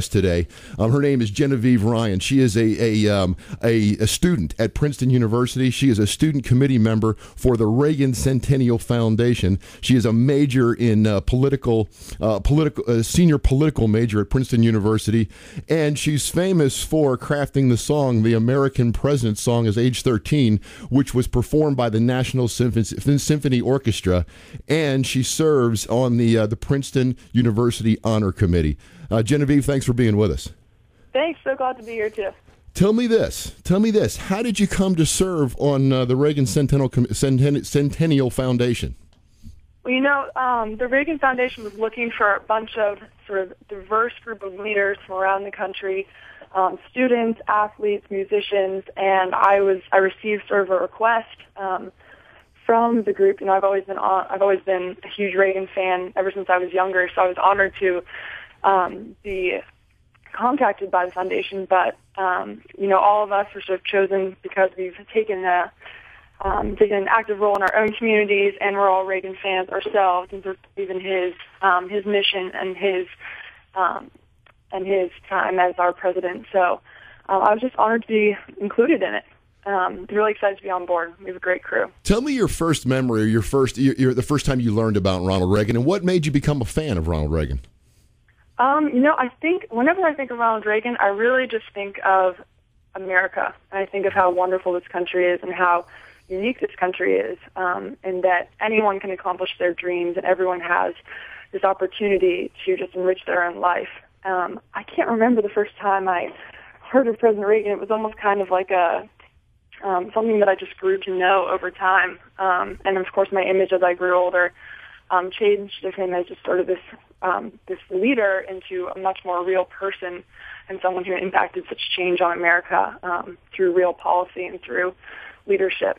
today. Her name is Genevieve Ryan. She is a student at Princeton University. She is a student committee member for the Reagan Centennial Foundation. She is a major in senior political major at Princeton University, and she's famous for crafting the song, the American President song, as age 13, which was performed by the National Symphony Orchestra, and she serves on the Princeton University Honor Committee. Genevieve, thanks for being with us. Thanks. So glad to be here, too. Tell me this. How did you come to serve on the Reagan Centennial Foundation? Well, the Reagan Foundation was looking for a bunch of sort of diverse group of leaders from around the country, students, athletes, musicians, and I received sort of a request from the group. I've always been a huge Reagan fan ever since I was younger, so I was honored to be contacted by the foundation. But all of us were sort of chosen because we've taken an active role in our own communities, and we're all Reagan fans ourselves, and sort of believe in his mission and his time as our president. So I was just honored to be included in it. Really excited to be on board. We have a great crew. Tell me your first memory, or the first time you learned about Ronald Reagan, and what made you become a fan of Ronald Reagan? I think whenever I think of Ronald Reagan, I really just think of America. And I think of how wonderful this country is and how unique this country is, and that anyone can accomplish their dreams, and everyone has this opportunity to just enrich their own life. I can't remember the first time I heard of President Reagan. It was almost kind of like something that I just grew to know over time. And of course, my image as I grew older changed of him as just sort of this leader into a much more real person and someone who impacted such change on America through real policy and through leadership.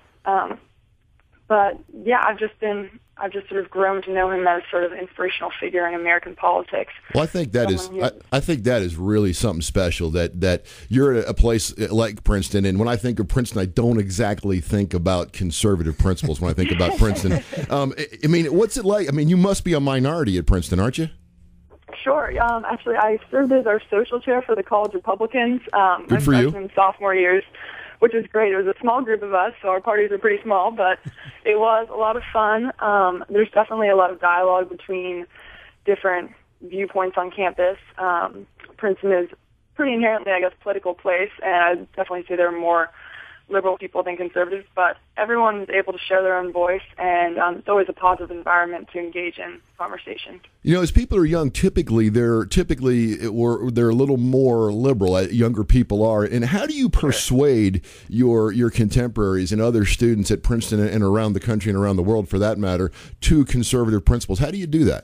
But yeah, I've just sort of grown to know him as sort of an inspirational figure in American politics. Well, I think that is really something special that you're at a place like Princeton, and when I think of Princeton, I don't exactly think about conservative principles when I think about Princeton. What's it like? You must be a minority at Princeton, aren't you? Sure. Actually, I served as our social chair for the College Republicans. Good for you. My freshman and sophomore years, which was great. It was a small group of us, so our parties were pretty small, but it was a lot of fun. There's definitely a lot of dialogue between different viewpoints on campus. Princeton is pretty inherently, I guess, political place, and I'd definitely say there are more liberal people than conservatives, but everyone is able to share their own voice, and it's always a positive environment to engage in conversation. As people are young, typically they're a little more liberal. Younger people are. And how do you persuade your contemporaries and other students at Princeton and around the country and around the world, for that matter, to conservative principles? How do you do that?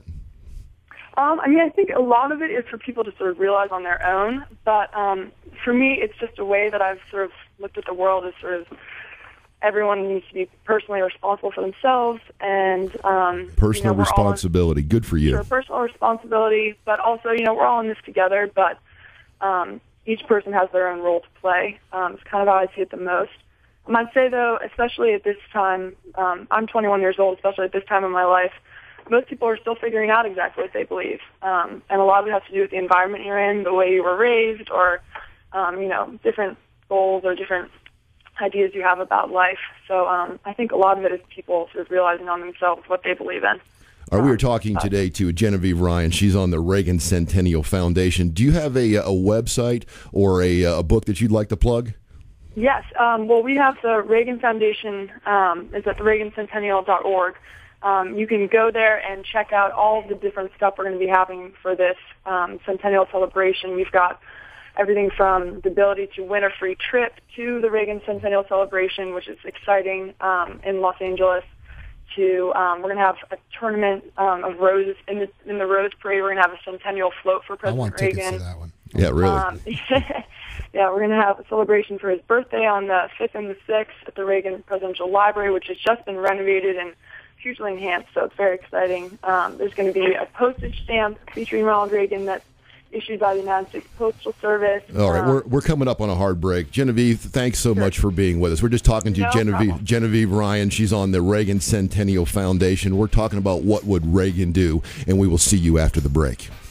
I think a lot of it is for people to sort of realize on their own, but for me, it's just a way that I've sort of looked at the world as sort of everyone needs to be personally responsible for themselves, and personal responsibility. Good for you. Sure, personal responsibility, but also we're all in this together. But each person has their own role to play. It's kind of how I see it the most. I'd say though, especially at this time, I'm 21 years old. Especially at this time in my life, most people are still figuring out exactly what they believe, and a lot of it has to do with the environment you're in, the way you were raised, or different goals or different ideas you have about life. So I think a lot of it is people sort of realizing on themselves what they believe in. We are talking today to Genevieve Ryan. She's on the Reagan Centennial Foundation. Do you have a website or a book that you'd like to plug? Yes. Well, we have the Reagan Foundation. Is at the reagancentennial.org. You can go there and check out all of the different stuff we're going to be having for this centennial celebration. We've got everything from the ability to win a free trip to the Reagan Centennial Celebration, which is exciting, in Los Angeles, to we're going to have a tournament of roses in the Rose Parade. We're going to have a centennial float for President Reagan. I want tickets to that one. Yeah, really. Yeah, we're going to have a celebration for his birthday on the 5th and the 6th at the Reagan Presidential Library, which has just been renovated and hugely enhanced, so it's very exciting. There's going to be a postage stamp featuring Ronald Reagan that's issued by the United States Postal Service. All right, we're coming up on a hard break. Genevieve, thanks so much for being with us. We're just talking to Genevieve Ryan. She's on the Reagan Centennial Foundation. We're talking about what would Reagan do, and we will see you after the break.